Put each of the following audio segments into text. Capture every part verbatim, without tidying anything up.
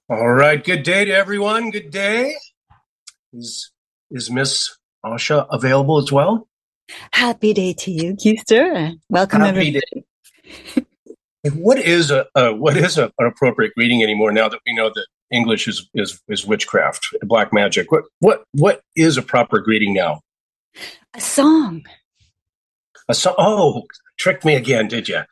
All right. Good day to everyone. Good day. Is is Miss Asha available as well? Happy day to you, Keister. Welcome, Happy everybody. day. What is a, a what is a, an appropriate greeting anymore? Now that we know that English is, is is witchcraft, black magic. What what what is a proper greeting now? A song. A song. Oh, tricked me again, did you?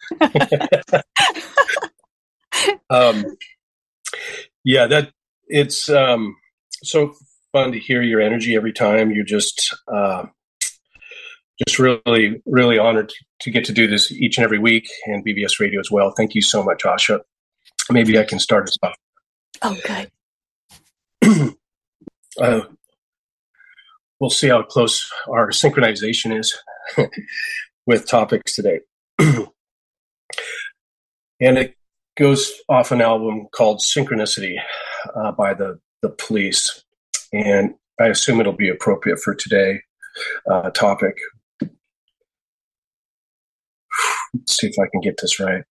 um, yeah, that it's um, so fun to hear your energy every time. You're just. Uh, Just really, really honored to get to do this each and every week, and B B S Radio as well. Thank you so much, Asha. Maybe I can start us off. Oh, good. uh, we'll see how close our synchronization is with topics today. And it goes off an album called Synchronicity uh, by the, the Police. And I assume it'll be appropriate for today's uh, topic. Let's see if I can get this right.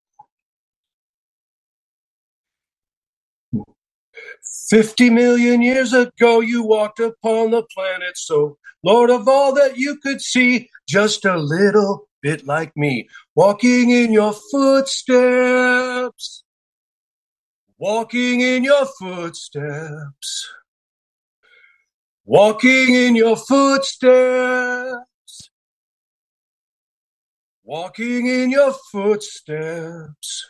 Fifty million years ago, you walked upon the planet, so Lord of all that you could see, just a little bit like me, walking in your footsteps, walking in your footsteps, walking in your footsteps. Walking in your footsteps.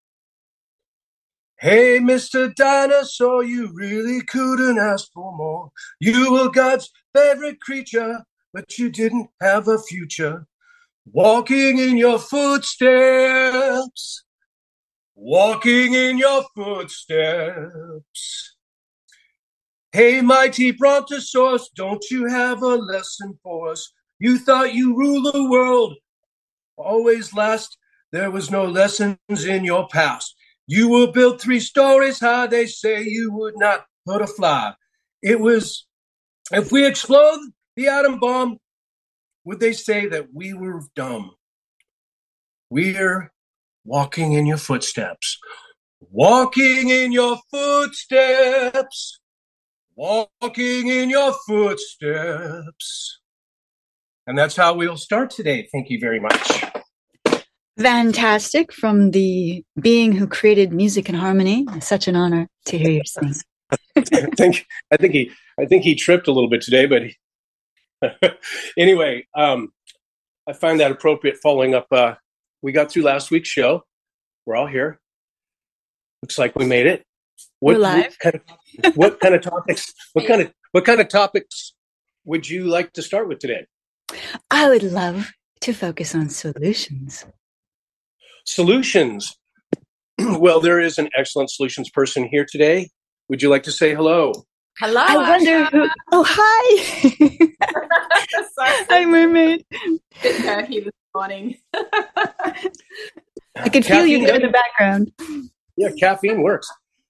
Hey, Mister Dinosaur, you really couldn't ask for more. You were God's favorite creature, but you didn't have a future. Walking in your footsteps. Walking in your footsteps. Hey, mighty Brontosaurus, don't you have a lesson for us? You thought you ruled the world. Always last, there was no lessons in your past. You were built three stories high, they say you would not hurt a fly. It was, if we explode the atom bomb, would they say that we were dumb? We're walking in your footsteps. Walking in your footsteps. Walking in your footsteps. And that's how we'll start today. Thank you very much. Fantastic. From the being who created music and harmony. It's such an honor to hear you sing. I think I think he I think he tripped a little bit today, but he, anyway, um, I find that appropriate. Following up, uh, we got through last week's show. We're all here. Looks like we made it. What, We're live. What kind, of, what kind of topics? What kind of what kind of topics would you like to start with today? I would love to focus on solutions. Solutions. Well, there is an excellent solutions person here today. Would you like to say hello? Hello. I wonder who. Oh, hi. Hi, Mermaid. Bit murky this morning. I could feel you there in the background. Yeah, caffeine works.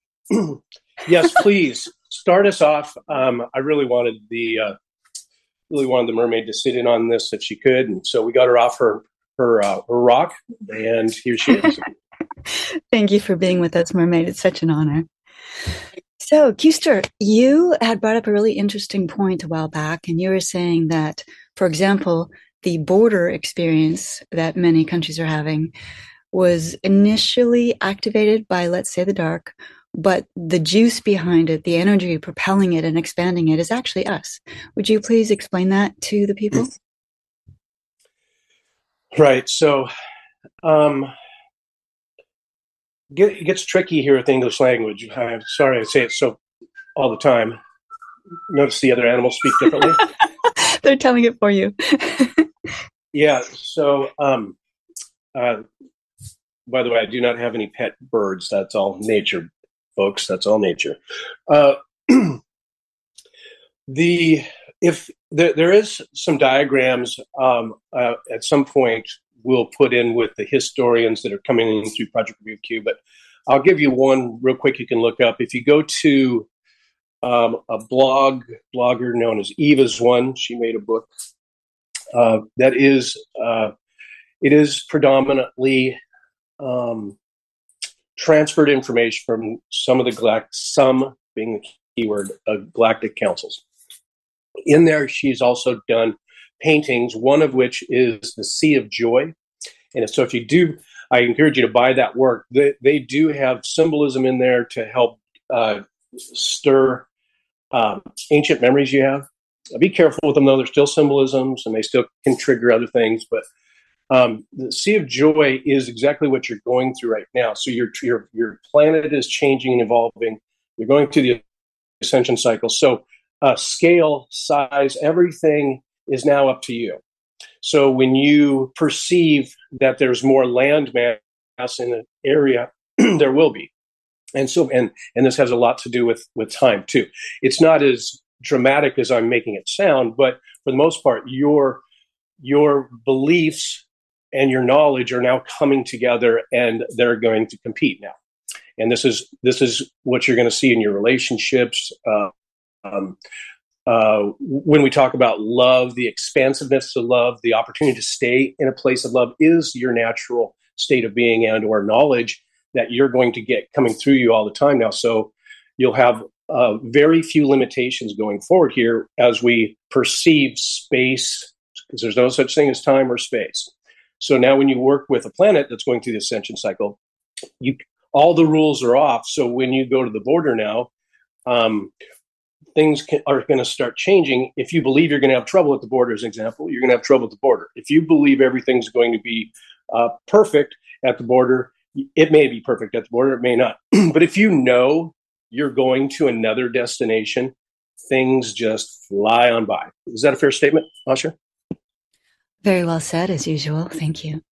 Yes, please start us off. Um, I really wanted the. Uh, really wanted the mermaid to sit in on this if she could, and so we got her off her her, uh, her rock, and here she is. Thank you for being with us, Mermaid. It's such an honor. So, Keister, you had brought up a really interesting point a while back, and you were saying that, for example, the border experience that many countries are having was initially activated by, let's say, the dark, but the juice behind it, the energy propelling it and expanding it, is actually us. Would you please explain that to the people? Right. So um, it gets tricky here with the English language. I'm sorry I say it so all the time. Notice the other animals speak differently. They're telling it for you. Yeah. So, um, uh, by the way, I do not have any pet birds. That's all nature, folks. That's all nature. Uh, the if there, there is some diagrams um, uh, at some point we'll put in with the historians that are coming in through Project Review Q, but I'll give you one real quick you can look up. If you go to um, a blog blogger known as Eva's One, she made a book uh, that is uh, it is predominantly um, transferred information from some of the galact, some being the keyword, uh, galactic councils. In there, she's also done paintings, one of which is the Sea of Joy. And so if you do, I encourage you to buy that work. They, they do have symbolism in there to help uh, stir um, ancient memories you have. Be careful with them, though. There's still symbolisms, and they still can trigger other things. But um, the Sea of Joy is exactly what you're going through right now. So your your your planet is changing and evolving. You're going through the ascension cycle. So uh, scale, size, everything is now up to you. So when you perceive that there's more land mass in an area, there will be. And so, and and this has a lot to do with with time too. It's not as dramatic as I'm making it sound, but for the most part, your your beliefs and your knowledge are now coming together, and they're going to compete now. And this is this is what you're going to see in your relationships. Uh, um, uh, when we talk about love, the expansiveness of love, the opportunity to stay in a place of love is your natural state of being and or knowledge that you're going to get coming through you all the time now. So you'll have uh, very few limitations going forward here as we perceive space, because there's no such thing as time or space. So now when you work with a planet that's going through the ascension cycle, you all the rules are off. So when you go to the border now, um, things can, are going to start changing. If you believe you're going to have trouble at the border, as an example, you're going to have trouble at the border. If you believe everything's going to be uh, perfect at the border, it may be perfect at the border, it may not. But if you know you're going to another destination, things just fly on by. Is that a fair statement, Asha? Very well said, as usual. Thank you.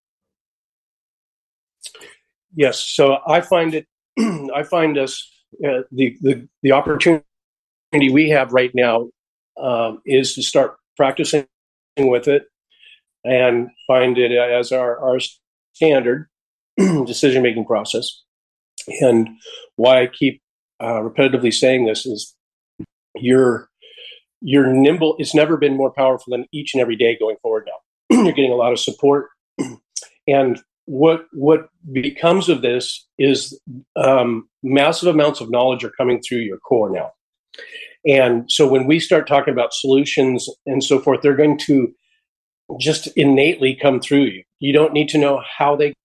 Yes. So I find it, I find us, uh, the, the, the opportunity we have right now um, is to start practicing with it and find it as our, our standard decision-making process. And why I keep uh, repetitively saying this is you're, you're nimble. It's never been more powerful than each and every day going forward now. You're getting a lot of support. And what what becomes of this is um, massive amounts of knowledge are coming through your core now. And so when we start talking about solutions and so forth, they're going to just innately come through you. You don't need to know how they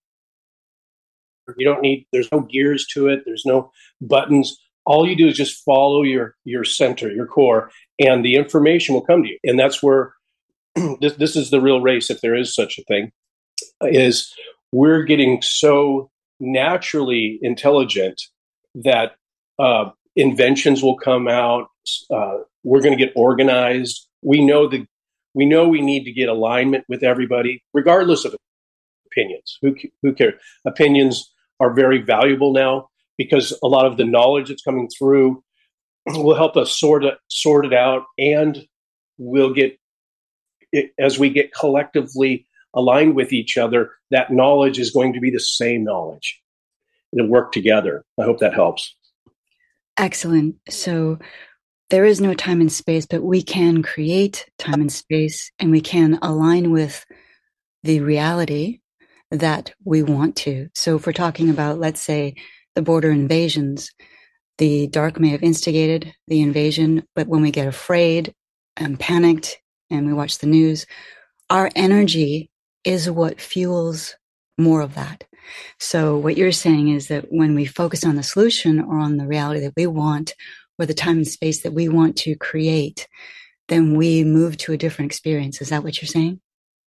You don't need, there's no gears to it. There's no buttons. All you do is just follow your, your center, your core, and the information will come to you. And that's where this, this is the real race, if there is such a thing, is we're getting so naturally intelligent that uh, inventions will come out. Uh, we're going to get organized. We know the, we know we need to get alignment with everybody, regardless of opinions. Who, who cares? Opinions are very valuable now because a lot of the knowledge that's coming through will help us sort it, sort it out, and we'll get, it, as we get collectively aligned with each other, that knowledge is going to be the same knowledge. It'll work together. I hope that helps. Excellent. So there is no time and space, but we can create time and space, and we can align with the reality that we want to. So if we're talking about, let's say, the border invasions, the dark may have instigated the invasion, but when we get afraid and panicked and we watch the news, our energy is what fuels more of that. So what you're saying is that when we focus on the solution or on the reality that we want, or the time and space that we want to create, then we move to a different experience. Is that what you're saying?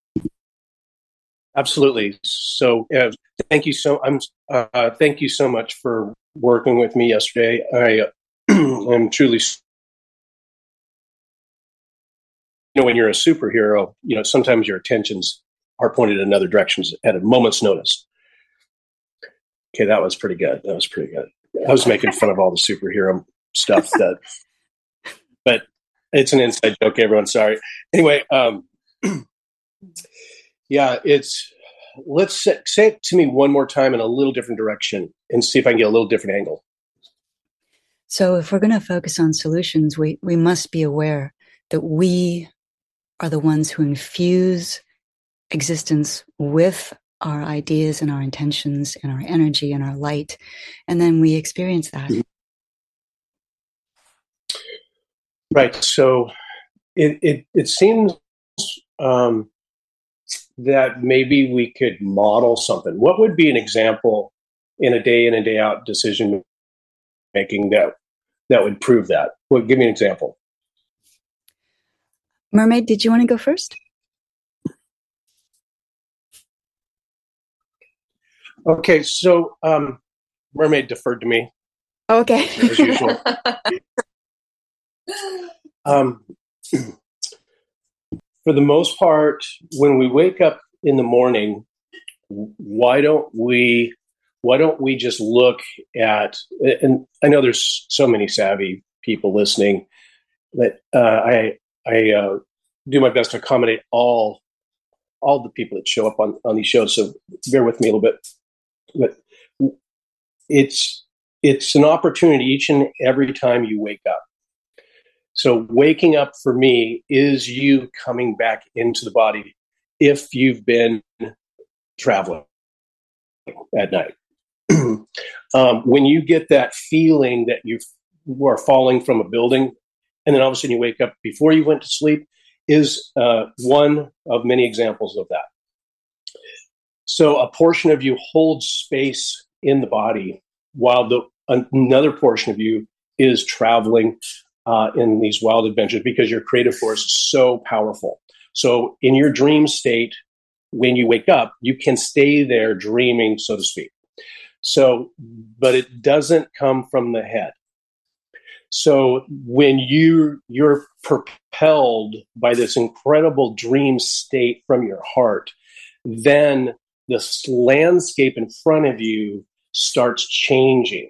Absolutely. So, uh, thank you so. I'm. Uh, thank you so much for working with me yesterday. I uh, am truly. You know, when you're a superhero, you know sometimes your attentions are pointed in other directions at a moment's notice. Okay, that was pretty good. That was pretty good. I was making fun of all the superhero stuff that, but it's an inside joke. Everyone, sorry. Anyway. Um, Yeah, it's, let's say, say it to me one more time in a little different direction and see if I can get a little different angle. So if we're going to focus on solutions, we, we must be aware that we are the ones who infuse existence with our ideas and our intentions and our energy and our light, and then we experience that. Right. So it it, it seems um, that maybe we could model something. What would be an example in a day in and day out decision making that that would prove that? Well, give me an example. Mermaid, did you want to go first? Okay, so um, Mermaid deferred to me. Okay. As usual. um, for the most part, when we wake up in the morning, why don't we why don't we just look at, and I know there's so many savvy people listening that uh, I I uh, do my best to accommodate all all the people that show up on, on these shows, so bear with me a little bit. But it's it's an opportunity each and every time you wake up. So waking up for me is you coming back into the body if you've been traveling at night. um, when you get that feeling that you are falling from a building, and then all of a sudden you wake up before you went to sleep, is uh, one of many examples of that. So a portion of you holds space in the body while the another portion of you is traveling uh, in these wild adventures, because your creative force is so powerful. So in your dream state, when you wake up, you can stay there dreaming, so to speak. So, but it doesn't come from the head. So when you you're propelled by this incredible dream state from your heart, then this landscape in front of you starts changing.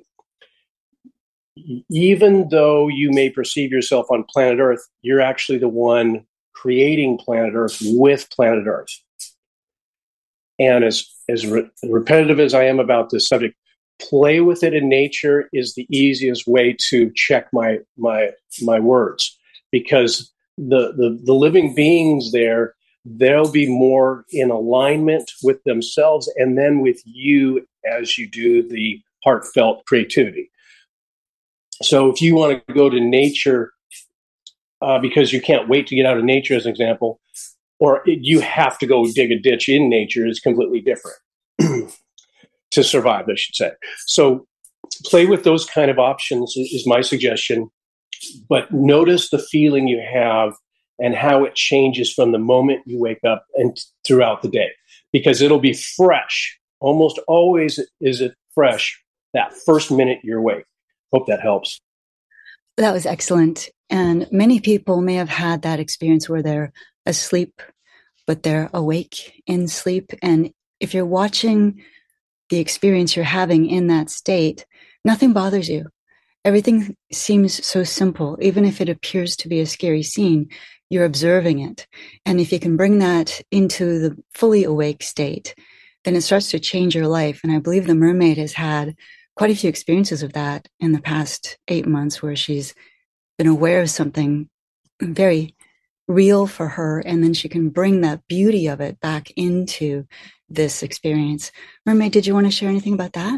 Even though you may perceive yourself on planet Earth, you're actually the one creating planet Earth with planet Earth. And as, as re- repetitive as I am about this subject, play with it in nature is the easiest way to check my my my words, because the, the, the living beings there, they'll be more in alignment with themselves and then with you as you do the heartfelt creativity. So if you want to go to nature uh, because you can't wait to get out of nature, as an example, or you have to go dig a ditch in nature, is completely different. To survive, I should say. So play with those kind of options is my suggestion, but notice the feeling you have and how it changes from the moment you wake up and throughout the day, because it'll be fresh. Almost always is it fresh that first minute you're awake. Hope that helps. That was excellent. And many people may have had that experience where they're asleep, but they're awake in sleep. And if you're watching the experience you're having in that state, nothing bothers you. Everything seems so simple. Even if it appears to be a scary scene, you're observing it. And if you can bring that into the fully awake state, then it starts to change your life. And I believe the mermaid has had quite a few experiences of that in the past eight months where she's been aware of something very real for her, and then she can bring that beauty of it back into this experience. Mermaid, did you want to share anything about that?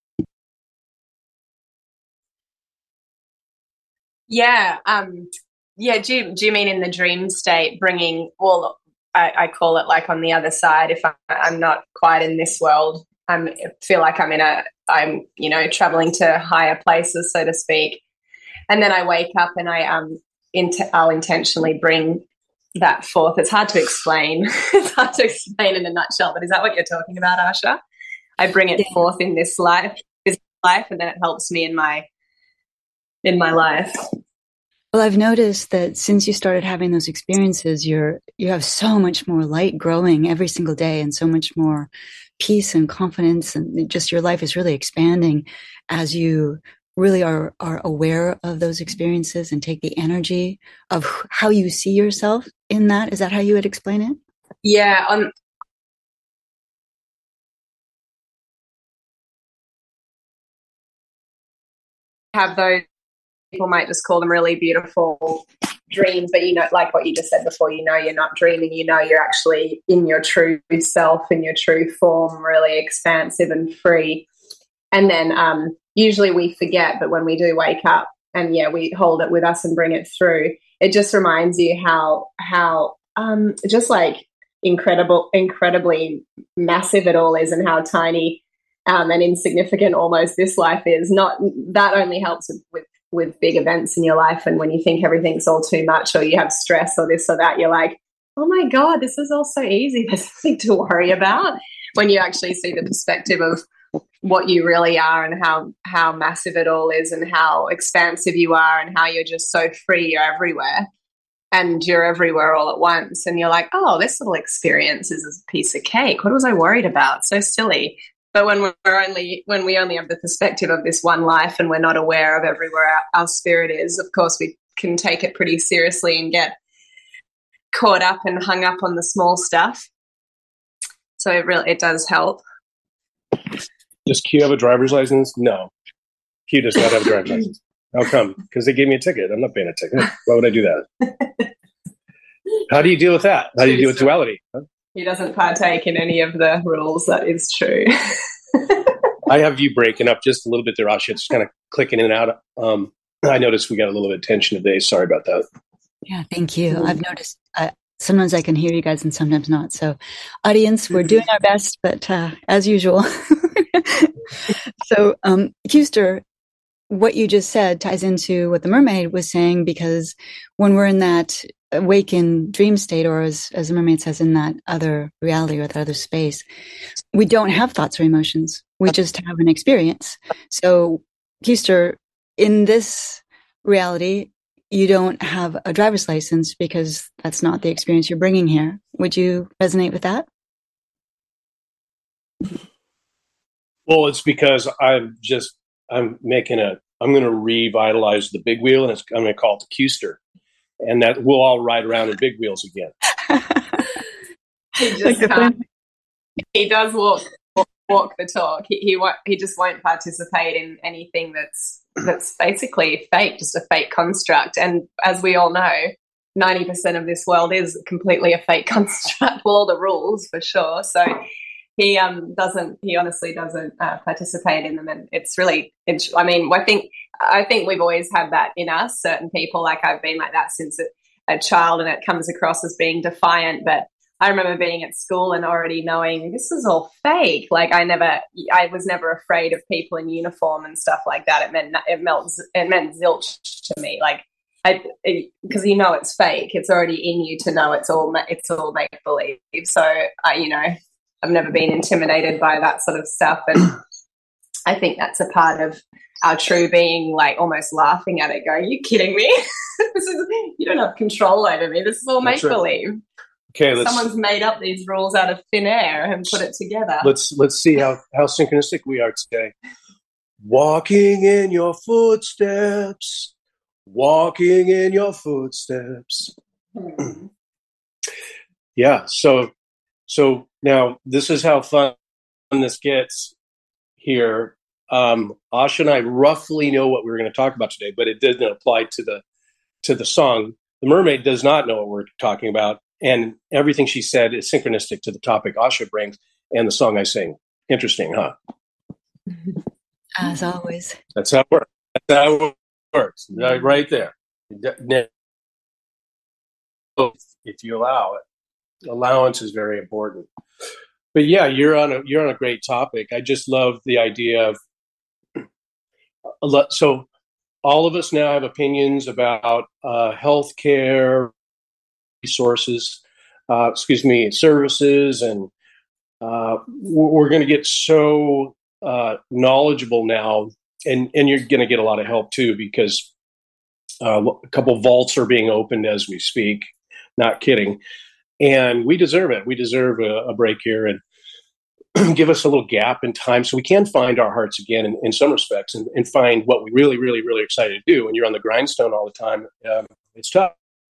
Yeah, um, yeah. Do you, do you mean in the dream state, bringing? Well, I, I call it like on the other side. If I, I'm not quite in this world, I'm I feel like I'm in a. I'm you know traveling to higher places, so to speak, and then I wake up and I um into I'll intentionally bring that forth. It's hard to explain. It's hard to explain in a nutshell. But is that what you're talking about, Asha? I bring it yeah. forth in this life, this life, and then it helps me in my. in my life. Well, I've noticed that since you started having those experiences, you're you have so much more light growing every single day, and so much more peace and confidence, and just your life is really expanding as you really are are aware of those experiences and take the energy of how you see yourself in that. Is that how you would explain it? Yeah, on have those. People might just call them really beautiful dreams, but you know, like what you just said before, you know, you're not dreaming, you know, you're actually in your true self, in your true form, really expansive and free. And then um, usually we forget, but when we do wake up and yeah, we hold it with us and bring it through, it just reminds you how, how um, just like incredible, incredibly massive it all is, and how tiny um, and insignificant almost this life is. Not that only helps with, with with big events in your life, and when you think everything's all too much or you have stress or this or that, you're like, oh my God, this is all so easy, there's nothing to worry about. When you actually see the perspective of what you really are and how how massive it all is and how expansive you are and how you're just so free, you're everywhere and you're everywhere all at once, and you're like, oh, this little experience is a piece of cake, what was I worried about, so silly. But when we're only when we only have the perspective of this one life and we're not aware of everywhere our, our spirit is, of course, we can take it pretty seriously and get caught up and hung up on the small stuff. So it really it does help. Does Q have a driver's license? No, Q does not have a driver's license. How come? Because they gave me a ticket. I'm not paying a ticket. Why would I do that? How do you deal with that? How do you deal with duality? Huh? He doesn't partake in any of the rules. That is true. I have you breaking up just a little bit there, Asha. It's kind of clicking in and out. Um, I noticed we got a little bit of tension today. Sorry about that. Yeah, thank you. Mm-hmm. I've noticed uh, sometimes I can hear you guys and sometimes not. So, audience, we're doing our best, but uh, as usual. So, um, Custer, what you just said ties into what the mermaid was saying, because when we're in that awakened dream state, or as, as the mermaid says, in that other reality or that other space, we don't have thoughts or emotions. We just have an experience. So, Custer, in this reality, you don't have a driver's license because that's not the experience you're bringing here. Would you resonate with that? Well, it's because I'm just, I'm making a, I'm going to revitalize the big wheel, and it's, I'm going to call it the Custer. And that we'll all ride around in big wheels again. he just can't. He does walk, walk, walk the talk. He, he won't, he just won't participate in anything that's that's basically fake, just a fake construct. And as we all know, ninety percent of this world is completely a fake construct. Well, all the rules for sure. So he um doesn't. He honestly doesn't uh, participate in them, and it's really. It's, I mean, I think. I think we've always had that in us, certain people, like I've been like that since a, a child, and it comes across as being defiant. But I remember being at school and already knowing this is all fake. Like I never, I was never afraid of people in uniform and stuff like that. It meant, it meant, it meant zilch to me. Like I, because you know it's fake. It's already in you to know it's all, it's all make believe. So I, you know, I've never been intimidated by that sort of stuff, and I think that's a part of our true being, like almost laughing at it, going, "Are you kidding me? This is, you don't have control over me. This is all make believe." Right. Okay, let's, someone's made up these rules out of thin air and put it together. Let's let's see how how synchronistic we are today. Walking in your footsteps, walking in your footsteps. Hmm. Yeah. So so now this is how fun this gets here. Um, Asha and I roughly know what we were going to talk about today, but it didn't apply to the to the song. The mermaid does not know what we're talking about, and everything she said is synchronistic to the topic Asha brings and the song I sing. Interesting, huh? As always. That's how it works. That's how it works. Right, right there. If you allow it, allowance is very important. But yeah, you're on a you're on a great topic. I just love the idea of. So all of us now have opinions about uh, healthcare resources, uh, excuse me, services, and uh, we're going to get so uh, knowledgeable now, and, and you're going to get a lot of help too, because uh, a couple vaults are being opened as we speak. Not kidding. And we deserve it. We deserve a, a break here, and give us a little gap in time so we can find our hearts again in, in some respects, and, and find what we really, really, really excited to do. When you're on the grindstone all the time, um, it's tough.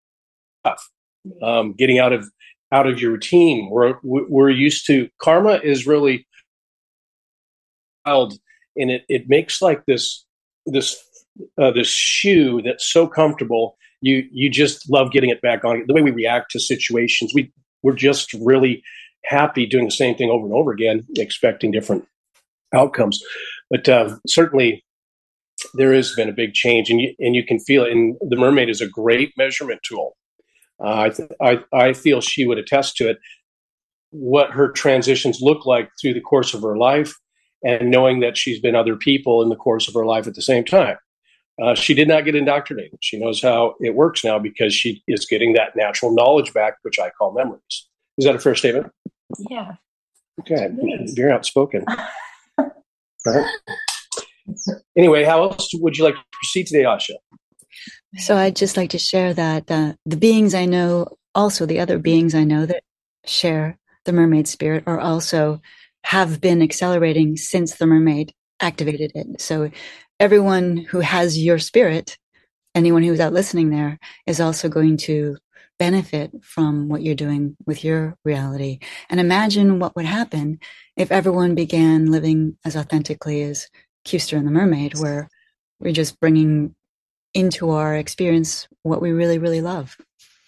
Um, getting out of out of your routine. We're we're used to karma is really wild, and it it makes like this this uh, this shoe that's so comfortable, you you just love getting it back on. The way we react to situations, we we're just really happy doing the same thing over and over again, expecting different outcomes. But uh, certainly, there has been a big change, and you and you can feel it. And the Mermaid is a great measurement tool. Uh, I, th- I I feel she would attest to it. What her transitions look like through the course of her life, and knowing that she's been other people in the course of her life at the same time. Uh, she did not get indoctrinated. She knows how it works now because she is getting that natural knowledge back, which I call memories. Is that a fair statement? Yeah. Okay. You're outspoken. Right. Anyway, how else would you like to proceed today, Asha? So I'd just like to share that uh, the beings I know, also the other beings I know that share the mermaid spirit, are also have been accelerating since the mermaid activated it. So everyone who has your spirit, anyone who's out listening there, is also going to benefit from what you're doing with your reality. And imagine what would happen if everyone began living as authentically as Custer and the Mermaid, where we're just bringing into our experience what we really, really love.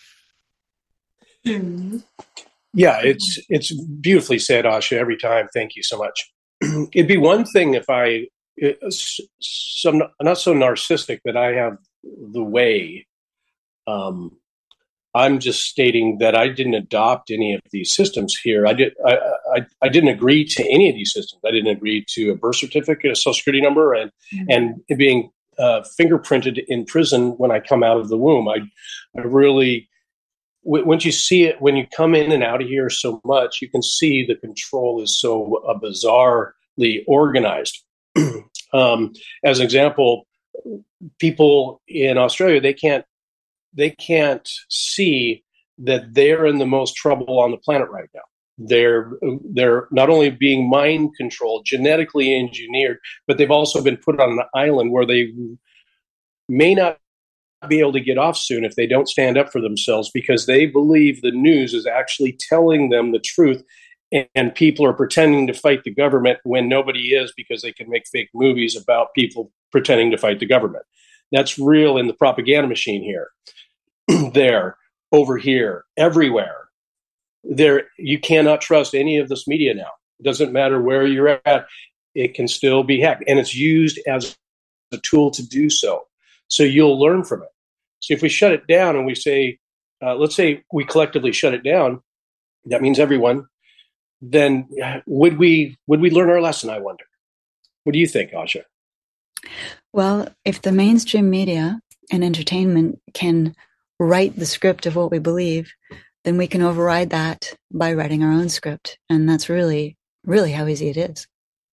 Mm-hmm. Yeah, it's it's beautifully said, Asha, every time. Thank you so much. It'd be one thing if I, some not so narcissistic that I have the way. Um, I'm just stating that I didn't adopt any of these systems here. I did. I, I, I didn't agree to any of these systems. I didn't agree to a birth certificate, a social security number, and mm-hmm. and being uh, fingerprinted in prison when I come out of the womb. I, I really. Once you see it, when you come in and out of here so much, you can see the control is so uh, bizarrely organized. um, as an example, people in Australia, they can't they can't see that they're in the most trouble on the planet right now. They're they're not only being mind controlled, genetically engineered, but they've also been put on an island where they may not be able to get off soon if they don't stand up for themselves, because they believe the news is actually telling them the truth, and, and people are pretending to fight the government when nobody is, because they can make fake movies about people pretending to fight the government. That's real in the propaganda machine here, there, over here, everywhere. There, you cannot trust any of this media now. It doesn't matter where you're at; it can still be hacked, and it's used as a tool to do so. So you'll learn from it. So if we shut it down and we say, uh, let's say we collectively shut it down, that means everyone, then would we would we learn our lesson, I wonder? What do you think, Asha? Well, if the mainstream media and entertainment can write the script of what we believe, then we can override that by writing our own script. And that's really, really how easy it is.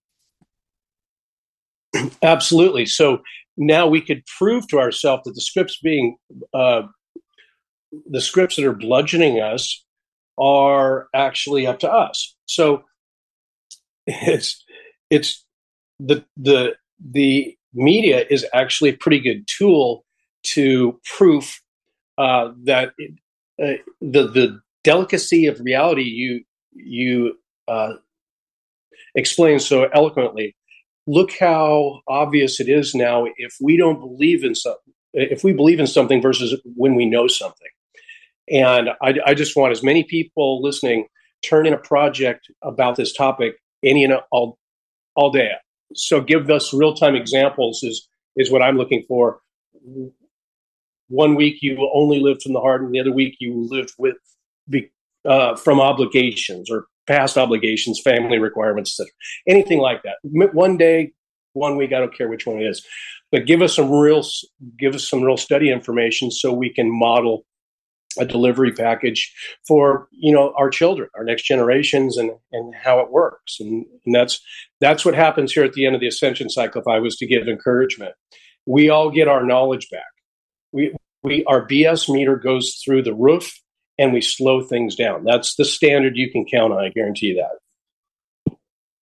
Absolutely. So now we could prove to ourselves that the scripts being uh, the scripts that are bludgeoning us are actually up to us. So it's it's the the the media is actually a pretty good tool to proof uh, that uh, the the delicacy of reality you you uh, explain so eloquently. Look how obvious it is now if we don't believe in something, if we believe in something versus when we know something. And I, I just want as many people listening turn in a project about this topic any and all, all day. So give us real-time examples is, is what I'm looking for. One week you only lived from the heart, and the other week you lived with uh, from obligations or past obligations, family requirements, et cetera. Anything like that. One day, one week, I don't care which one it is, but give us some real, give us some real study information so we can model a delivery package for, you know, our children, our next generations, and and how it works. And, and that's that's what happens here at the end of the ascension cycle. If I was to give encouragement, we all get our knowledge back. We we our B S meter goes through the roof, and we slow things down. That's the standard you can count on. I guarantee you that.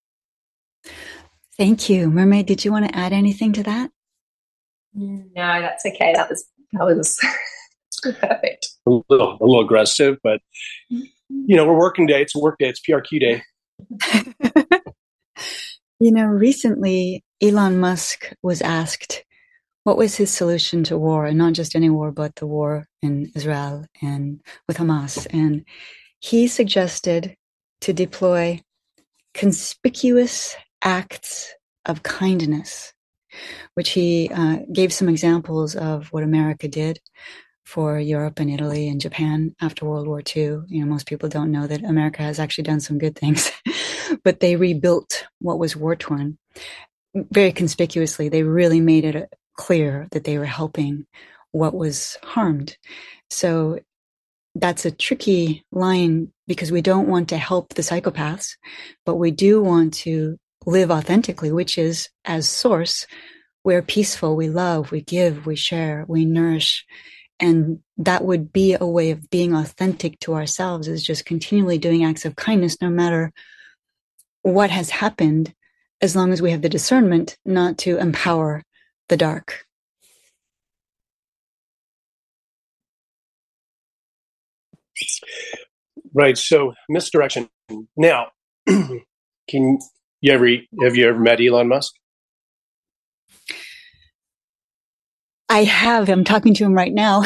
Thank you. Mermaid, did you want to add anything to that? No, that's okay. That was that was perfect. A little, a little aggressive, but you know, we're working day. It's a work day. It's P R Q day. You know, recently Elon Musk was asked, What was his solution to war, and not just any war, but the war in Israel and with Hamas? And he suggested to deploy conspicuous acts of kindness, which he uh, gave some examples of what America did for Europe and Italy and Japan after World War Two. You know, most people don't know that America has actually done some good things, but they rebuilt what was war-torn very conspicuously. They really made it clear that they were helping what was harmed. So that's a tricky line, because we don't want to help the psychopaths, but we do want to live authentically, which is, as source, we're peaceful, we love, we give, we share, we nourish. And that would be a way of being authentic to ourselves, is just continually doing acts of kindness, no matter what has happened, as long as we have the discernment not to empower the dark. Right. So misdirection. Now, can you ever have you ever met Elon Musk? I have. I'm talking to him right now.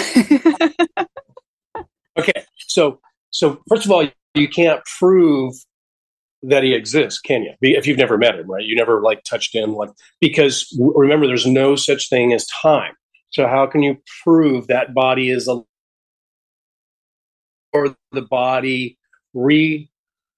Okay. So so first of all, you can't prove that he exists, can you? If you've never met him, right? You never like touched him, like, because remember, there's no such thing as time. So how can you prove that body is a or the body reanimated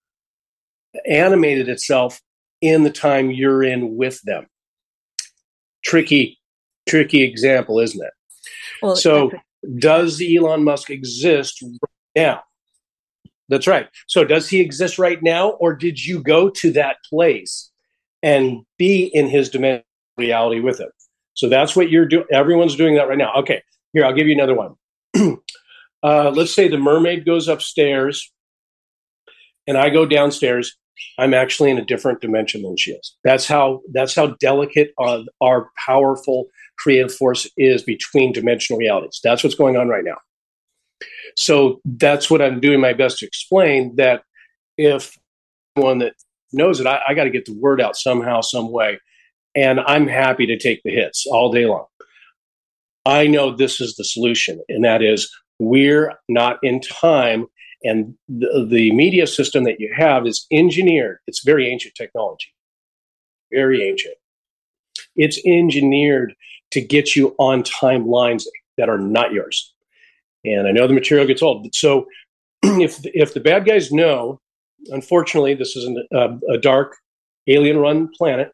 itself in the time you're in with them? Tricky, tricky example, isn't it? Well, so does Elon Musk exist right now? That's right. So does he exist right now, or did you go to that place and be in his dimensional reality with him? So that's what you're doing. Everyone's doing that right now. Okay, here, I'll give you another one. uh, let's say the mermaid goes upstairs and I go downstairs. I'm actually in a different dimension than she is. That's how, that's how delicate uh, our powerful creative force is between dimensional realities. That's what's going on right now. So that's what I'm doing my best to explain, that if one that knows it, I, I got to get the word out somehow, some way. And I'm happy to take the hits all day long. I know this is the solution, and that is we're not in time. And the, the media system that you have is engineered. It's very ancient technology, very ancient. It's engineered to get you on timelines that are not yours. And I know the material gets old. So if if the bad guys know, unfortunately, this is an, uh, a dark alien-run planet,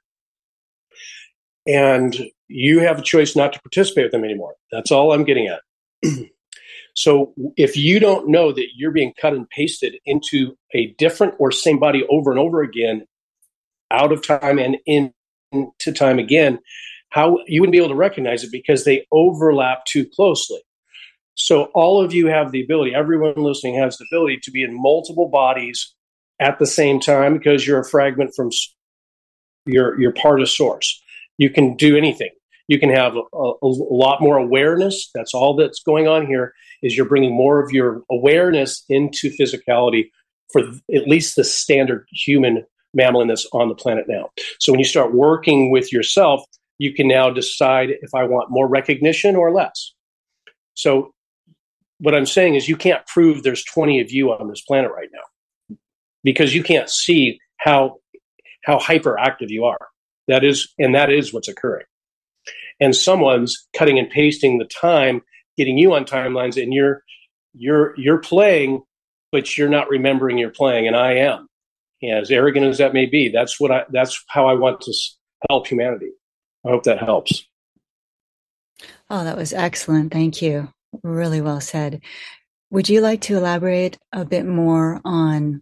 and you have a choice not to participate with them anymore. That's all I'm getting at. So if you don't know that you're being cut and pasted into a different or same body over and over again, out of time and into time again, how you wouldn't be able to recognize it, because they overlap too closely. So all of you have the ability, everyone listening has the ability to be in multiple bodies at the same time, because you're a fragment from your you're part of source. You can do anything. You can have a, a, a lot more awareness. That's all that's going on here, is you're bringing more of your awareness into physicality for at least the standard human mammal that's on the planet now. So when you start working with yourself, you can now decide if I want more recognition or less. So what I'm saying is you can't prove there's twenty of you on this planet right now, because you can't see how how hyperactive you are. That is, and that is what's occurring. And someone's cutting and pasting the time, getting you on timelines, and you're you're you're playing, but you're not remembering you're playing. And I am, and as arrogant as that may be, that's what I that's how I want to help humanity. I hope that helps. Oh, that was excellent. Thank you. Really well said. Would you like to elaborate a bit more on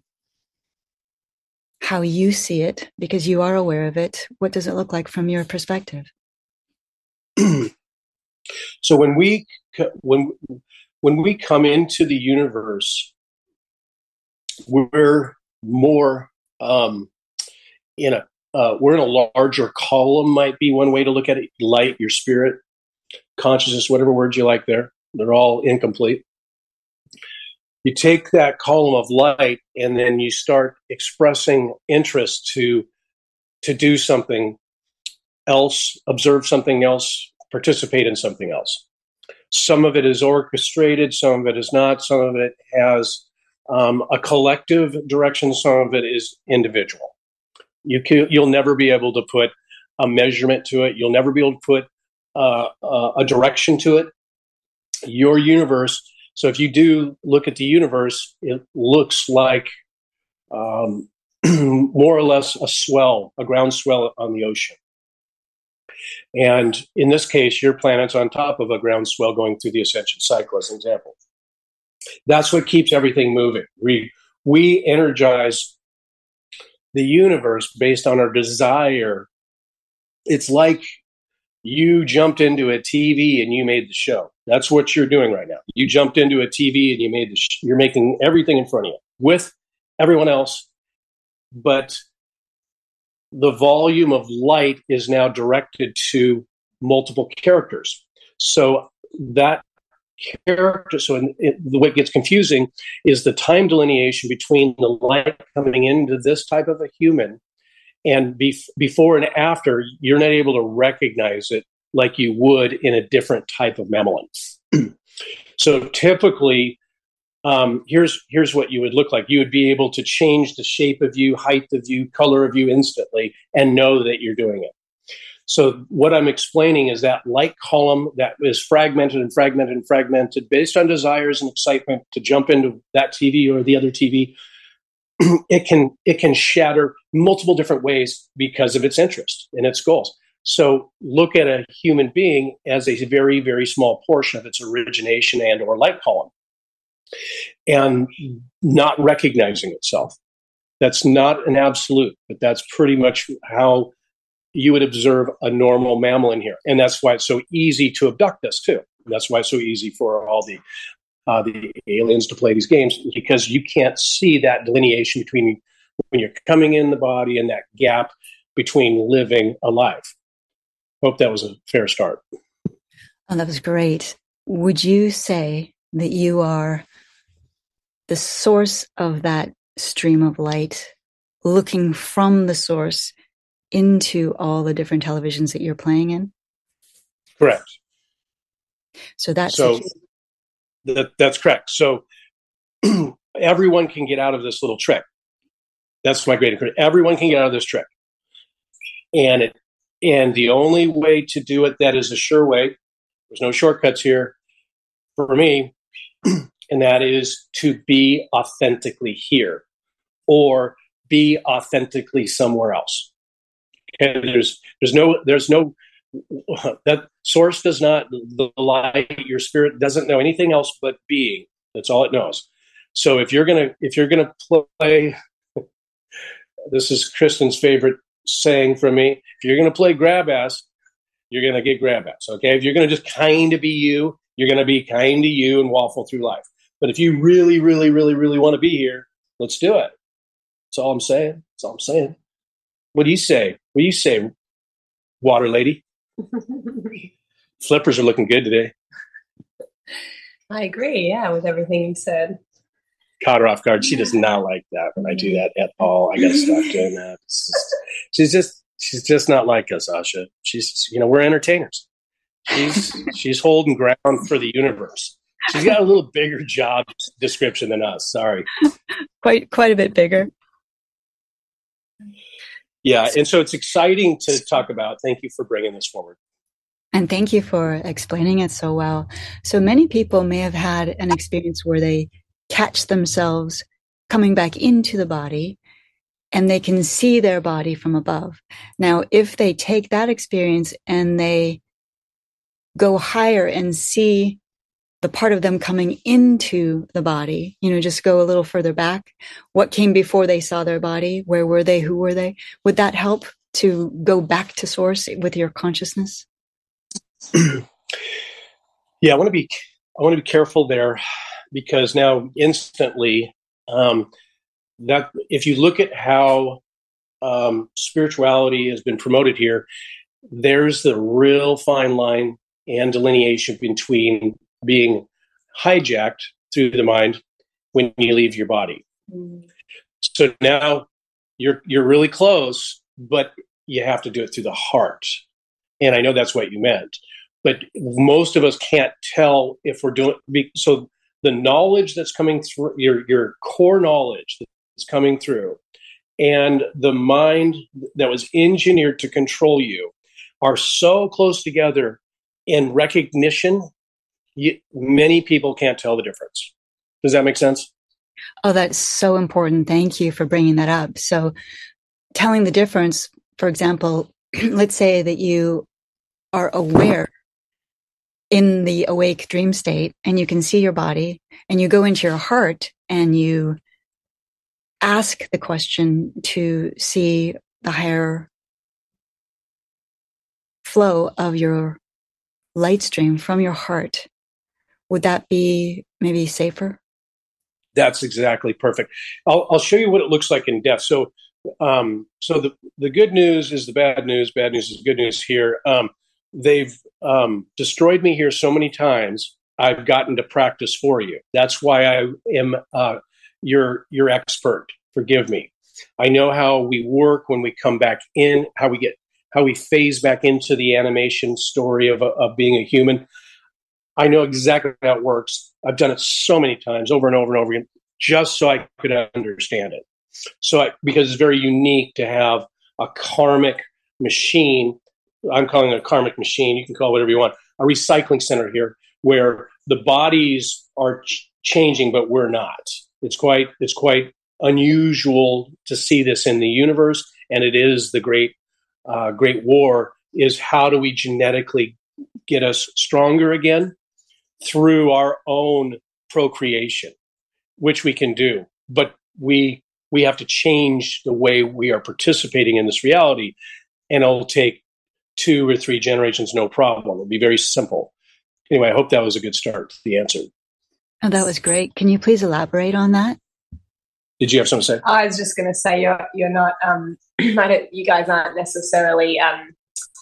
how you see it, because you are aware of it? What does it look like from your perspective? So when we when when we come into the universe, we're more um, in a uh, we're in a larger column. Might be one way to look at it. Light, your spirit, consciousness, whatever words you like there. They're all incomplete. You take that column of light, and then you start expressing interest to to do something else, observe something else, participate in something else. Some of it is orchestrated, some of it is not, some of it has um, a collective direction, some of it is individual. You can, you'll never be able to put a measurement to it. You'll never be able to put uh, uh, a direction to it. Your universe. So if you do look at the universe, it looks like um, more or less a swell, a ground swell on the ocean. And in this case, your planet's on top of a ground swell going through the ascension cycle, as an example. That's what keeps everything moving. We, we energize the universe based on our desire. It's like you jumped into a T V and you made the show. That's what you're doing right now. You jumped into a T V and you made the sh- you're making everything in front of you with everyone else, but the volume of light is now directed to multiple characters. So that character, so in, it, the way it gets confusing is the time delineation between the light coming into this type of a human and bef- before and after, you're not able to recognize it like you would in a different type of mammalian. So typically, um, here's here's what you would look like. You would be able to change the shape of you, height of you, color of you instantly and know that you're doing it. So what I'm explaining is that light column that is fragmented and fragmented and fragmented based on desires and excitement to jump into that T V or the other T V. It can it can shatter multiple different ways because of its interest and its goals. So look at a human being as a very, very small portion of its origination and or light column and not recognizing itself. That's not an absolute, but that's pretty much how you would observe a normal mammal in here. And that's why it's so easy to abduct us too. That's why it's so easy for all the Uh, the aliens to play these games, because you can't see that delineation between when you're coming in the body and that gap between living alive. Hope that was a fair start. Oh, that was great. Would you say that you are the source of that stream of light, looking from the source into all the different televisions that you're playing in? Correct. So that's so. That, that's correct. So everyone can get out of this little trick. That's my great encouragement. Everyone can get out of this trick. And it, and the only way to do it that is a sure way, there's no shortcuts here for me, and that is to be authentically here or be authentically somewhere else. Okay, there's there's no there's no that source does not, the light, your spirit doesn't know anything else but being. That's all it knows. So if you're gonna if you're gonna play, this is Kristen's favorite saying from me, if you're gonna play grab ass, you're gonna get grab ass. Okay, if you're gonna just kind of be you, you're gonna be kind to you and waffle through life. But if you really, really, really, really want to be here, let's do it. That's all I'm saying. That's all I'm saying. What do you say? What do you say, water lady? Flippers are looking good today. I agree, yeah, with everything you said. Caught her off guard. She does not like that when I do that at all. I got to stop doing that. Just, she's just she's just not like us, Asha. She's, you know, we're entertainers. She's she's holding ground for the universe. She's got a little bigger job description than us. Sorry. Quite quite a bit bigger. Yeah, and so it's exciting to talk about. Thank you for bringing this forward. And thank you for explaining it so well. So many people may have had an experience where they catch themselves coming back into the body and they can see their body from above. Now, if they take that experience and they go higher and see the part of them coming into the body, you know, just go a little further back. What came before they saw their body? Where were they? Who were they? Would that help to go back to source with your consciousness? Yeah, I want to be, I want to be careful there, because now instantly, um, that if you look at how um, spirituality has been promoted here, there's the real fine line and delineation between being hijacked through the mind when you leave your body. Mm. So now you're you're really close, but you have to do it through the heart. And I know that's what you meant. but most of us can't tell if we're doing. So the knowledge that's coming through, your your core knowledge that's coming through, and the mind that was engineered to control you are so close together in recognition. You, many people can't tell the difference. Does that make sense? Oh, that's so important. Thank you for bringing that up. So telling the difference, for example, let's say that you are aware in the awake dream state and you can see your body and you go into your heart and you ask the question to see the higher flow of your light stream from your heart. Would that be maybe safer? That's exactly perfect. I'll, I'll show you what it looks like in depth. So, um, so the, the good news is the bad news. Bad news is good news here. Um, they've um, destroyed me here so many times. I've gotten to practice for you. That's why I am uh, your your expert. Forgive me. I know how we work when we come back in, how we get, how we phase back into the animation story of of being a human. I know exactly how it works. I've done it so many times, over and over and over again, just so I could understand it. So, I, because it's very unique to have a karmic machine. I'm calling it a karmic machine. You can call it whatever you want. A recycling center here, where the bodies are ch- changing, but we're not. It's quite, it's quite unusual to see this in the universe, and it is the great, uh, great war. Is how do we genetically get us stronger again? Through our own procreation, which we can do, but we we have to change the way we are participating in this reality, and it'll take two or three generations, no problem. It'll be very simple. Anyway, I hope that was a good start to the answer. Oh, that was great. Can you please elaborate on that? Did you have something to say? I was just going to say you're you're not. Um, I don't, you guys aren't necessarily um,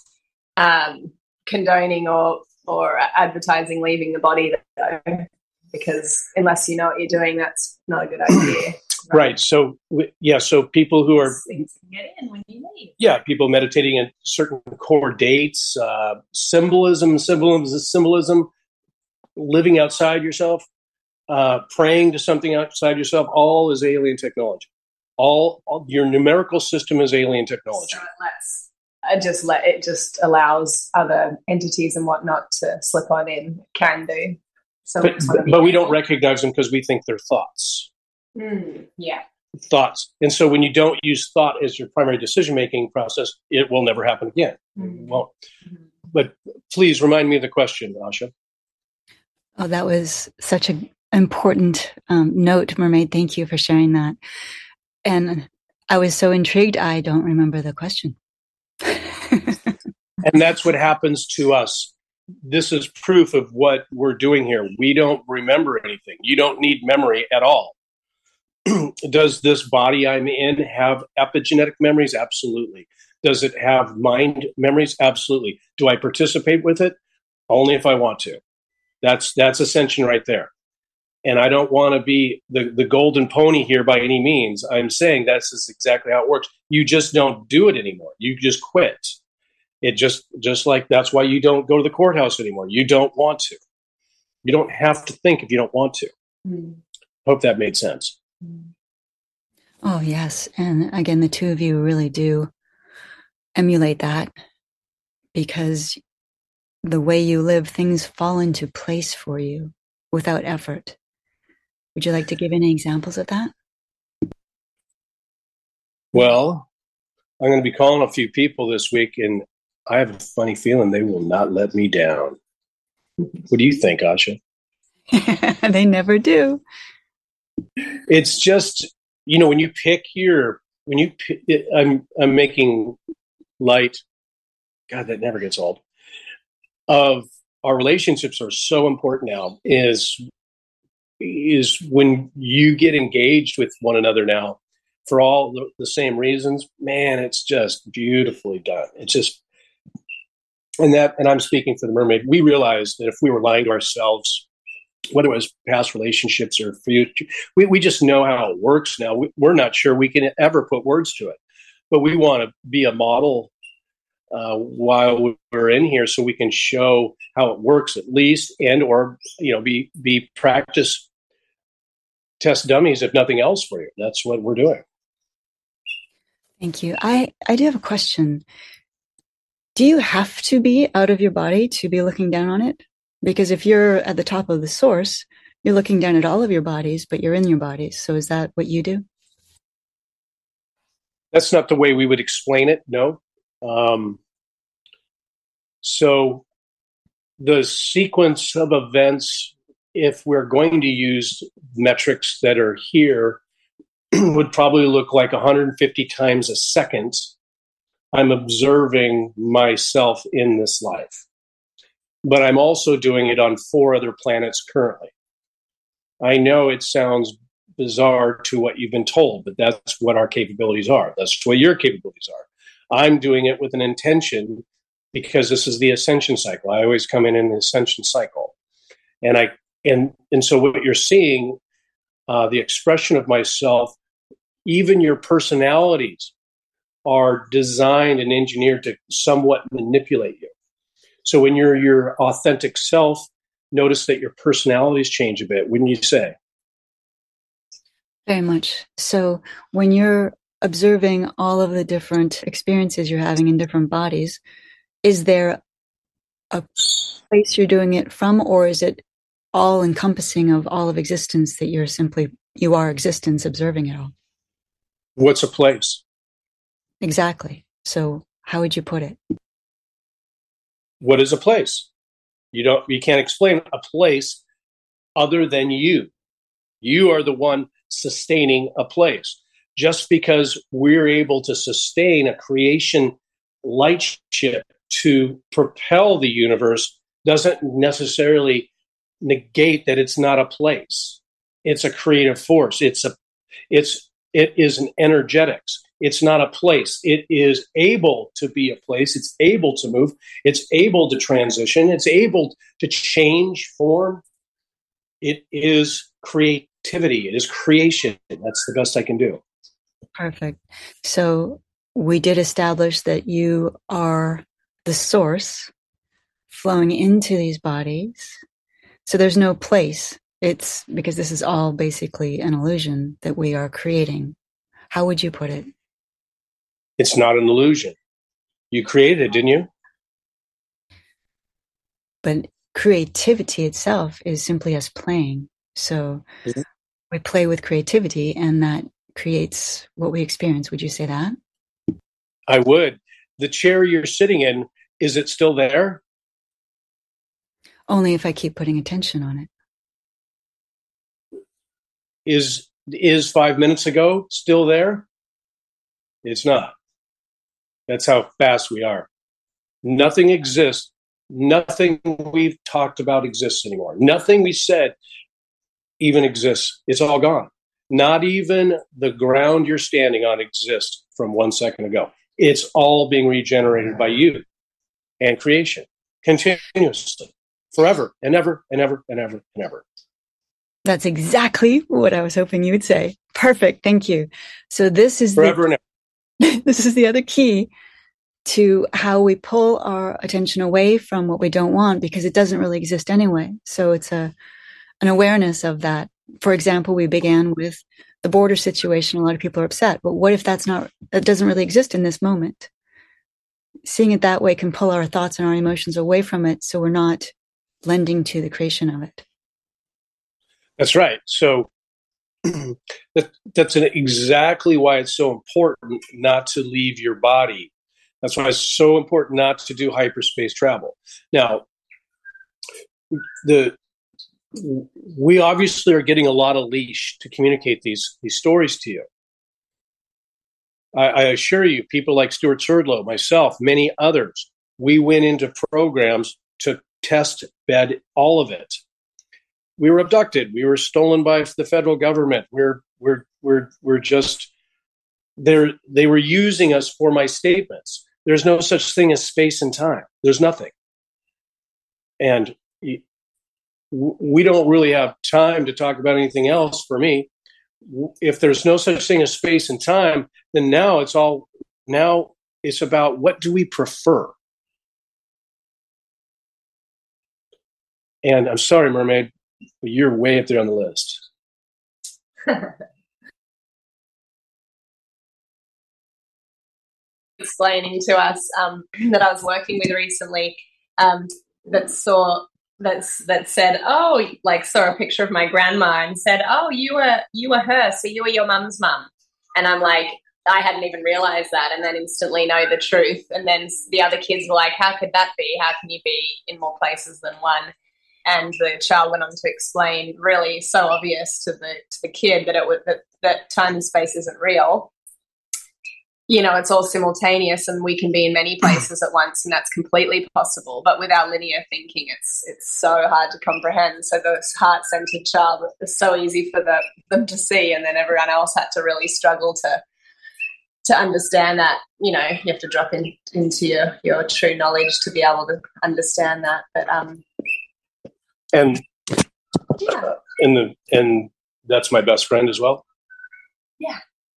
um, condoning or. or advertising leaving the body, though, because unless you know what you're doing, that's not a good idea. Right. right. So, yeah. So people who are things can get in when you leave. Yeah, people meditating at certain core dates, uh, symbolism, symbolism, symbolism, living outside yourself, uh, praying to something outside yourself. All is alien technology. All, all your numerical system is alien technology. So it lets. I just let it just allows other entities and whatnot to slip on in. Can do. So, but, but, but we don't recognize them because we think they're thoughts. Mm, yeah, thoughts. And so when you don't use thought as your primary decision making process, it will never happen again. Mm-hmm. It won't. Mm-hmm. But please remind me of the question, Asha. Oh, that was such an important um, note, Mermaid. Thank you for sharing that. And I was so intrigued. I don't remember the question. And that's what happens to us. This is proof of what we're doing here. We don't remember anything. You don't need memory at all. Does this body I'm in have epigenetic memories? Absolutely. Does it have mind memories? Absolutely. Do I participate with it? Only if I want to. That's that's ascension right there. And I don't want to be the, the golden pony here by any means. I'm saying that's is exactly how it works. You just don't do it anymore. You just quit. It just, just like that's why you don't go to the courthouse anymore. You don't want to. You don't have to think if you don't want to. Mm. Hope that made sense. Oh, yes. And again, the two of you really do emulate that, because the way you live, things fall into place for you without effort. Would you like to give any examples of that? Well, I'm going to be calling a few people this week, and I have a funny feeling they will not let me down. What do you think, Asha? They never do. It's just, you know, when you pick your, when you, pick, I'm, I'm making light. God, that never gets old. Of our relationships are so important now. Is is when you get engaged with one another now for all the, the same reasons. Man, it's just beautifully done. It's just, and that, and I'm speaking for the mermaid. We realized that if we were lying to ourselves, whether it was past relationships or future, we, we just know how it works now. We, we're not sure we can ever put words to it, but we want to be a model uh, while we're in here, so we can show how it works at least, and or you know be be practice test dummies if nothing else for you. That's what we're doing. Thank you. I I do have a question. Do you have to be out of your body to be looking down on it? Because if you're at the top of the source, you're looking down at all of your bodies, but you're in your bodies. So is that what you do? That's not the way we would explain it, no. Um, so the sequence of events, if we're going to use metrics that are here, would probably look like one hundred fifty times a second. I'm observing myself in this life. But I'm also doing it on four other planets currently. I know it sounds bizarre to what you've been told, but that's what our capabilities are. That's what your capabilities are. I'm doing it with an intention because this is the ascension cycle. I always come in in the ascension cycle. And I and and so what you're seeing, uh, the expression of myself, even your personalities are designed and engineered to somewhat manipulate you. So when you're your authentic self, notice that your personalities change a bit, wouldn't you say? Very much. So when you're observing all of the different experiences you're having in different bodies, is there a place you're doing it from, or is it all encompassing of all of existence that you're simply, you are existence observing it all? What's a place? Exactly. So how would you put it? What is a place? You don't, you can't explain a place other than you. You are the one sustaining a place. Just because we're able to sustain a creation light ship to propel the universe doesn't necessarily negate that it's not a place. It's a creative force. It's a, it's, it is an energetics. It's not a place. It is able to be a place. It's able to move. It's able to transition. It's able to change form. It is creativity. It is creation. That's the best I can do. Perfect. So we did establish that you are the source flowing into these bodies. So there's no place. It's because this is all basically an illusion that we are creating. How would you put it? It's not an illusion. You created it, didn't you? But creativity itself is simply us playing. So mm-hmm. we play with creativity, and that creates what we experience. Would you say that? I would. The chair you're sitting in, is it still there? Only if I keep putting attention on it. Is is five minutes ago still there? It's not. That's how fast we are. Nothing exists. Nothing we've talked about exists anymore. Nothing we said even exists. It's all gone. Not even the ground you're standing on exists from one second ago. It's all being regenerated by you and creation continuously, forever and ever and ever and ever and ever. That's exactly what I was hoping you would say. Perfect. Thank you. So this is forever the, and ever. This is the other key to how we pull our attention away from what we don't want, because it doesn't really exist anyway. So it's a an awareness of that. For example, we began with the border situation. A lot of people are upset, but what if that's not, that doesn't really exist in this moment? Seeing it that way can pull our thoughts and our emotions away from it, so we're not lending to the creation of it. That's right. So that, that's an, exactly why it's so important not to leave your body. That's why it's so important not to do hyperspace travel. Now, the we obviously are getting a lot of leash to communicate these these stories to you. I, I assure you, people like Stuart Swerdlow, myself, many others, we went into programs to test bed all of it. We were abducted. We were stolen by the federal government. We're we're we're we're just they they were using us for my statements. There's no such thing as space and time. There's nothing. And we don't really have time to talk about anything else for me. If there's no such thing as space and time, then now it's all, now It's about what do we prefer. And I'm sorry, Mermaid, but you're way up there on the list. Explaining to us um, that I was working with recently um, that saw that's that said, oh, like saw a picture of my grandma and said, oh, you were you were her, so you were your mum's mum. And I'm like, I hadn't even realized that, and then instantly know the truth. And then the other kids were like, how could that be? How can you be in more places than one? And the child went on to explain, really so obvious to the to the kid that it would that, that time and space isn't real. You know, it's all simultaneous, and we can be in many places at once, and that's completely possible. But with our linear thinking, it's it's so hard to comprehend. So the heart-centered child is so easy for the, them to see, and then everyone else had to really struggle to to understand that. You know, you have to drop in, into your, your true knowledge to be able to understand that. But um, and yeah, uh, and the and that's my best friend as well. Yeah.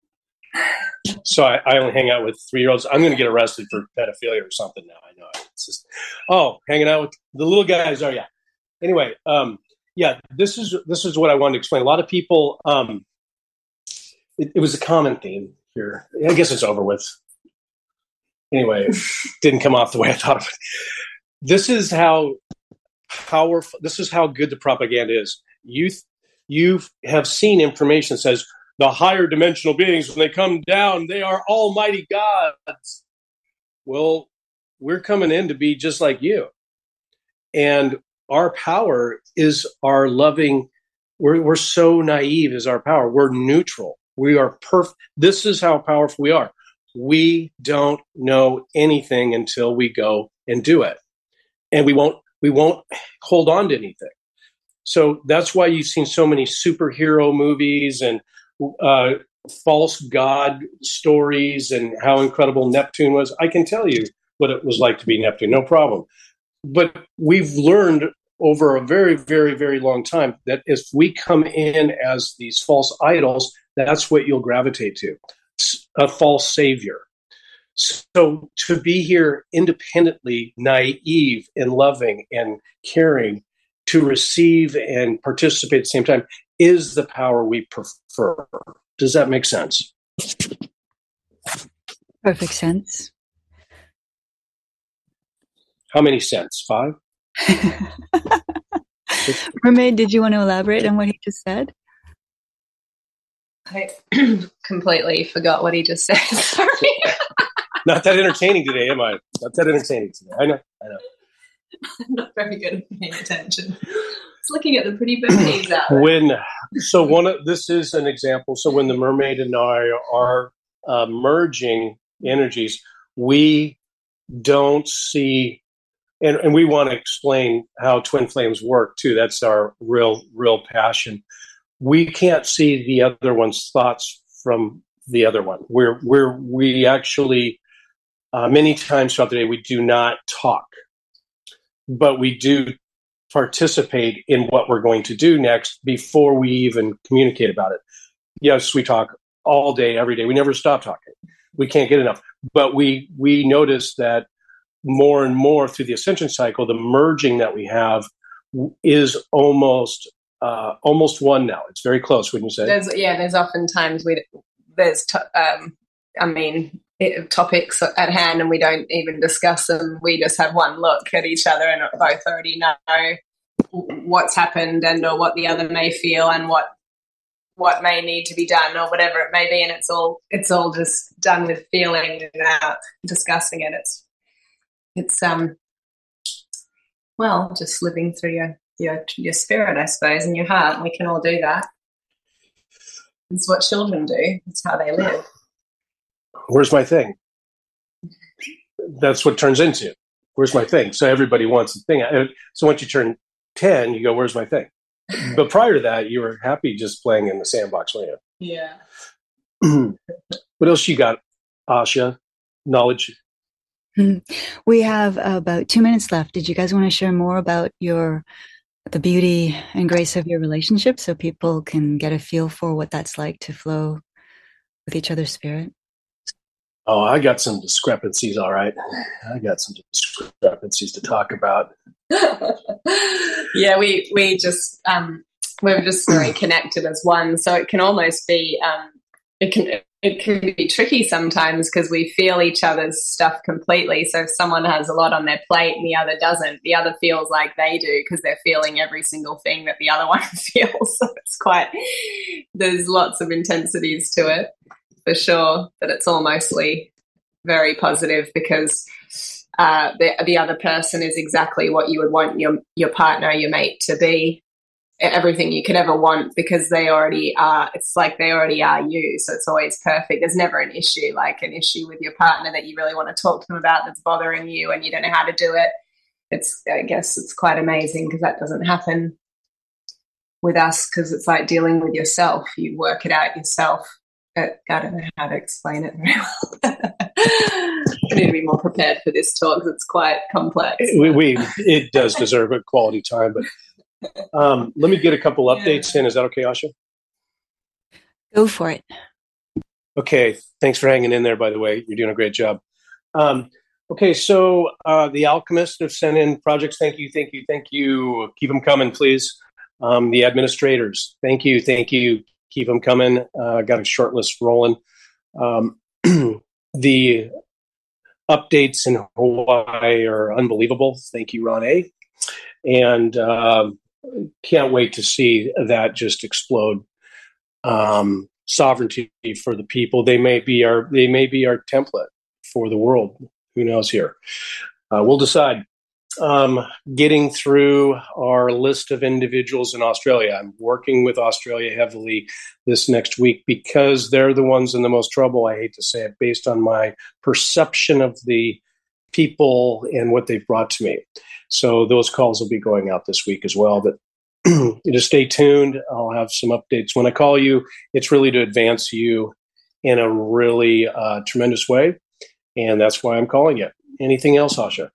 So I, I only hang out with three-year-olds. I'm going to get arrested for pedophilia or something now. I know. It's just, oh, hanging out with the little guys. Oh, yeah. Anyway, um, yeah, this is this is what I wanted to explain. A lot of people, um, it, it was a common theme here. I guess it's over with. Anyway, it didn't come off the way I thought it would. This is how powerful, this is how good the propaganda is. You, you have seen information that says, the higher dimensional beings, when they come down, they are almighty gods. Well, we're coming in to be just like you. And our power is our loving. We're, we're so naive is our power. We're neutral. We are perfect. This is how powerful we are. We don't know anything until we go and do it. And we won't, we won't hold on to anything. So that's why you've seen so many superhero movies and Uh, false god stories and how incredible Neptune was. I can tell you what it was like to be Neptune, no problem. But we've learned over a very, very, very long time that if we come in as these false idols, that's what you'll gravitate to, a false savior. So to be here independently, naive and loving and caring, to receive and participate at the same time, is the power we prefer. Does that make sense? Perfect sense. How many cents? Five? Mermaid, did you want to elaborate on what he just said? I completely forgot what he just said. Sorry. Not that entertaining today, am I? Not that entertaining today. I know. I know. I'm not very good at paying attention. Just looking at the pretty birdies out there. When so one of this is an example. So when the mermaid and I are uh, merging energies, we don't see, and, and we want to explain how twin flames work too. That's our real, real passion. We can't see the other one's thoughts from the other one. We're we're we actually uh, many times throughout the day we do not talk, but we do participate in what we're going to do next before we even communicate about it. Yes, we talk all day, every day. We never stop talking. We can't get enough. But we we notice that more and more through the ascension cycle, the merging that we have is almost uh, almost one now. It's very close, wouldn't you say? There's, yeah, there's often times we there's t- um, I mean it, topics at hand and we don't even discuss them. We just have one look at each other and both already know what's happened and or what the other may feel and what what may need to be done or whatever it may be, and it's all it's all just done with feeling without discussing it. It's it's um well, just living through your your your spirit, I suppose, and your heart. We can all do that. It's what children do. It's how they live. Where's my thing? That's what turns into. Where's my thing? So everybody wants a thing. So once you turn ten, you go, where's my thing? But prior to that, you were happy just playing in the sandbox, weren't you? Yeah. What else you got, Asha? Knowledge? We have about two minutes left. Did you guys want to share more about your the beauty and grace of your relationship so people can get a feel for what that's like to flow with each other's spirit? Oh, I got some discrepancies, all right. I got some discrepancies to talk about. Yeah, we we just um, we're just very connected as one. So it can almost be um, it can it can be tricky sometimes because we feel each other's stuff completely. So if someone has a lot on their plate and the other doesn't, the other feels like they do because they're feeling every single thing that the other one feels. So it's quite there's lots of intensities to it. For sure, but it's all mostly very positive because uh, the the other person is exactly what you would want your your partner, your mate to be, everything you could ever want because they already are. It's like they already are you, so it's always perfect. There's never an issue, like an issue with your partner that you really want to talk to them about that's bothering you and you don't know how to do it. It's I guess it's quite amazing because that doesn't happen with us because it's like dealing with yourself. You work it out yourself. I don't know how to explain it very well. I need to be more prepared for this talk because it's quite complex. We, we it does deserve a quality time, but um, let me get a couple updates yeah. in. Is that okay, Asha? Go for it. Okay, thanks for hanging in there. By the way, you're doing a great job. Um, okay, so uh, the Alchemists have sent in projects. Thank you, thank you, thank you. Keep them coming, please. Um, the administrators, thank you, thank you. Keep them coming. Uh, got a short list rolling. Um, the updates in Hawaii are unbelievable. Thank you, Ron A. And um, can't wait to see that just explode. Um, sovereignty for the people. They may be our. They may be our template for the world. Who knows here? Uh, we'll decide. Um, getting through our list of individuals in Australia. I'm working with Australia heavily this next week because they're the ones in the most trouble. I hate to say it, based on my perception of the people and what they've brought to me. So those calls will be going out this week as well. But just stay tuned. I'll have some updates. When I call you, it's really to advance you in a really uh, tremendous way. And that's why I'm calling you. Anything else, Asha?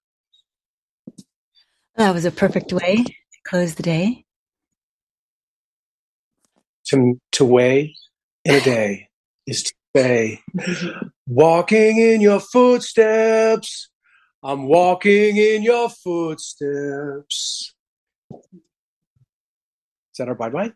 That was a perfect way to close the day. To, to weigh in a day is to say, walking in your footsteps. I'm walking in your footsteps. Is that our bye-bye?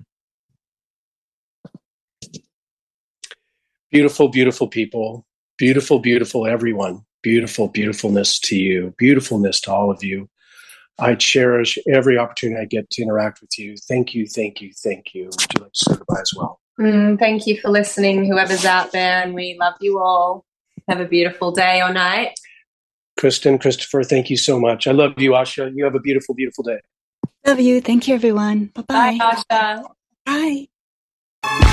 Beautiful, beautiful people. Beautiful, beautiful everyone. Beautiful, beautifulness to you. Beautifulness to all of you. I cherish every opportunity I get to interact with you. Thank you, thank you, thank you. Would you like to say goodbye as well? Mm, thank you for listening, whoever's out there, and we love you all. Have a beautiful day or night. Kristen, Christopher, thank you so much. I love you, Asha. You have a beautiful, beautiful day. Love you. Thank you, everyone. Bye-bye. Bye, Asha. Bye.